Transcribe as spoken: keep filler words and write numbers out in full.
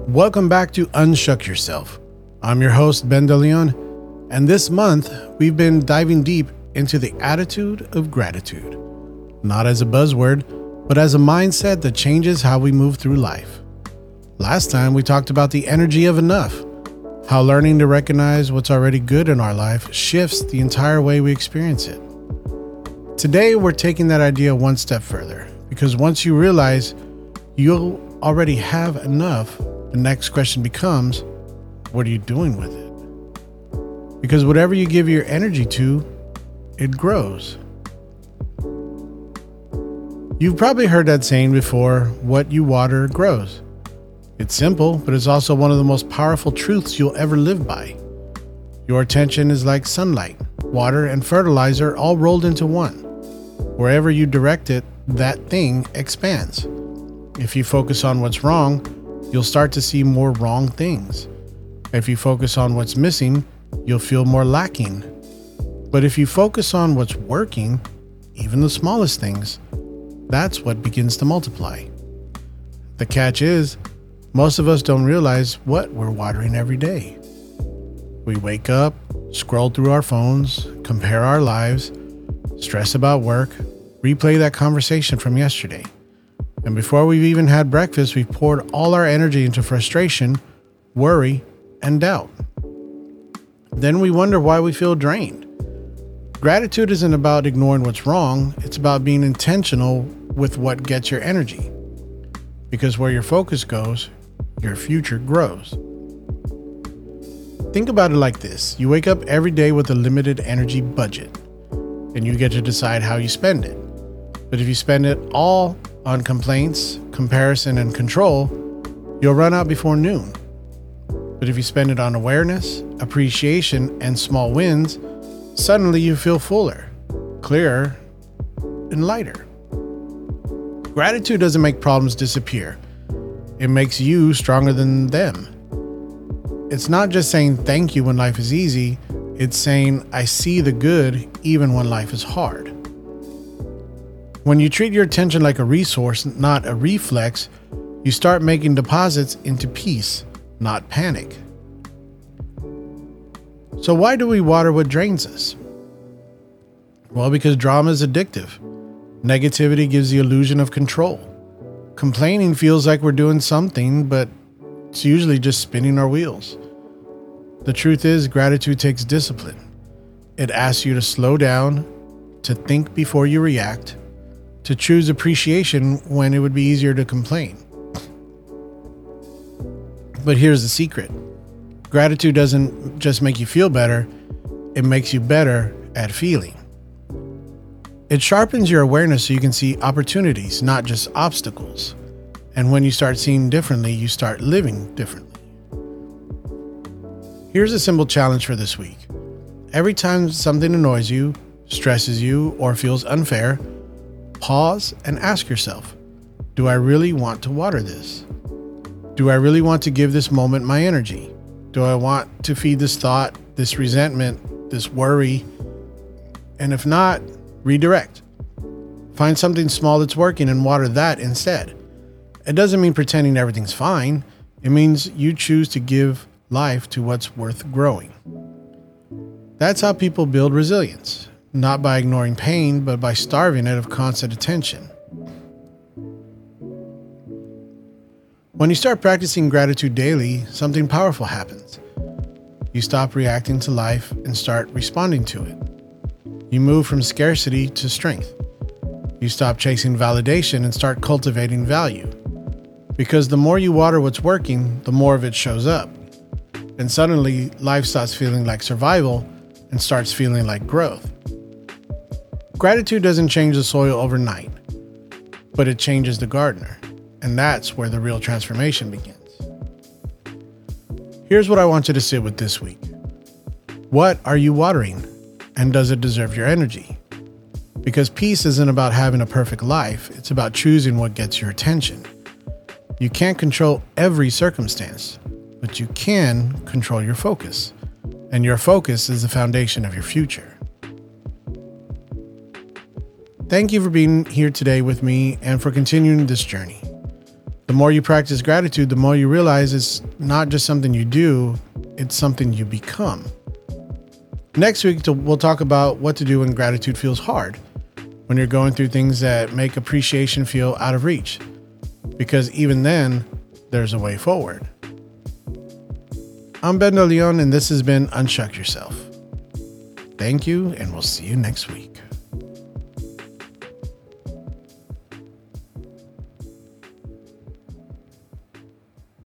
Welcome back to Unshuck Yourself. I'm your host, Ben DeLeon, and this month we've been diving deep into the attitude of gratitude. Not as a buzzword, but as a mindset that changes how we move through life. Last time we talked about the energy of enough, how learning to recognize what's already good in our life shifts the entire way we experience it. Today we're taking that idea one step further, because once you realize you'll already have enough, the next question becomes, what are you doing with it? Because whatever you give your energy to, it grows. You've probably heard that saying before, what you water grows. It's simple, but it's also one of the most powerful truths you'll ever live by. Your attention is like sunlight, water, and fertilizer all rolled into one. Wherever you direct it, that thing expands. If you focus on what's wrong, you'll start to see more wrong things. If you focus on what's missing, you'll feel more lacking. But if you focus on what's working, even the smallest things, that's what begins to multiply. The catch is, most of us don't realize what we're watering every day. We wake up, scroll through our phones, compare our lives, stress about work, replay that conversation from yesterday. And before we've even had breakfast, we've poured all our energy into frustration, worry, and doubt. Then we wonder why we feel drained. Gratitude isn't about ignoring what's wrong, it's about being intentional with what gets your energy. Because where your focus goes, your future grows. Think about it like this. You wake up every day with a limited energy budget, and you get to decide how you spend it. But if you spend it all on complaints, comparison, and control, you'll run out before noon. But if you spend it on awareness, appreciation, and small wins, suddenly you feel fuller, clearer, and lighter. Gratitude doesn't make problems disappear. It makes you stronger than them. It's not just saying thank you when life is easy, it's saying I see the good even when life is hard. When you treat your attention like a resource, not a reflex, you start making deposits into peace, not panic. So why do we water what drains us? Well, because drama is addictive. Negativity gives the illusion of control. Complaining feels like we're doing something, but it's usually just spinning our wheels. The truth is, gratitude takes discipline. It asks you to slow down, to think before you react, to choose appreciation when it would be easier to complain. But here's the secret. Gratitude doesn't just make you feel better, it makes you better at feeling. It sharpens your awareness so you can see opportunities, not just obstacles. And when you start seeing differently, you start living differently. Here's a simple challenge for this week. Every time something annoys you, stresses you, or feels unfair, pause and ask yourself, do I really want to water this? Do I really want to give this moment my energy? Do I want to feed this thought, this resentment, this worry? And if not, redirect. Find something small that's working and water that instead. It doesn't mean pretending everything's fine. It means you choose to give life to what's worth growing. That's how people build resilience. Not by ignoring pain, but by starving it of constant attention. When you start practicing gratitude daily, something powerful happens. You stop reacting to life and start responding to it. You move from scarcity to strength. You stop chasing validation and start cultivating value. Because the more you water what's working, the more of it shows up. And suddenly, life stops feeling like survival and starts feeling like growth. Gratitude doesn't change the soil overnight, but it changes the gardener, and that's where the real transformation begins. Here's what I want you to sit with this week. What are you watering, and does it deserve your energy? Because peace isn't about having a perfect life, it's about choosing what gets your attention. You can't control every circumstance, but you can control your focus, and your focus is the foundation of your future. Thank you for being here today with me and for continuing this journey. The more you practice gratitude, the more you realize it's not just something you do, it's something you become. Next week, we'll talk about what to do when gratitude feels hard, when you're going through things that make appreciation feel out of reach. Because even then, there's a way forward. I'm Ben De Leon, and this has been Unshuck Yourself. Thank you, and we'll see you next week.